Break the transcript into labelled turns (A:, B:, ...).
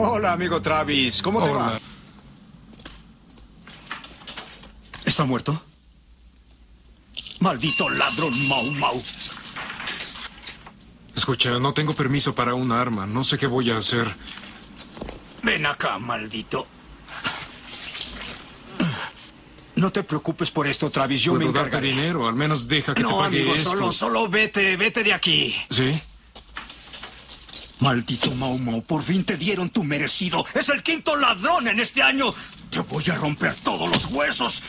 A: Hola, amigo Travis. ¿Cómo te va? ¿Está muerto? Maldito ladrón Mau Mau.
B: Escucha, no tengo permiso para un arma. No sé qué voy a hacer.
A: Ven acá, maldito. No te preocupes por esto, Travis. Yo me
B: Puedo darte
A: encargaré.
B: dinero. Al menos deja que te
A: No,
B: pague
A: amigo,
B: esto.
A: solo vete de aquí.
B: ¿Sí?
A: Maldito Mau Mau, por fin te dieron tu merecido. Es el quinto ladrón en este año. Te voy a romper todos los huesos.